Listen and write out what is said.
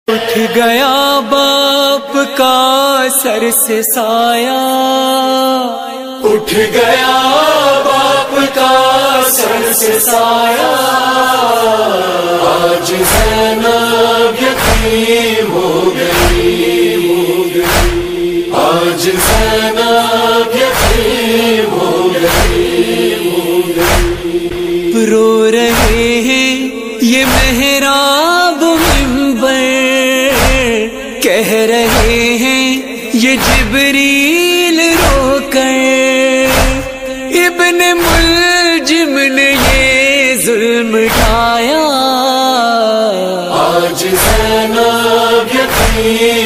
उठ गया बाप का सर से साया, उठ गया बाप का सर से साया। आज ज़ैनब यतीम हो गई, आज ज़ैनब यतीम हो गई। रो रहे हैं ये मेहराब मिंबर, कह रहे हैं ये जिब्रील रोकर, इब्ने मुल्जिम ने ये जुल्म ढाया। आज ज़ैनब यतीम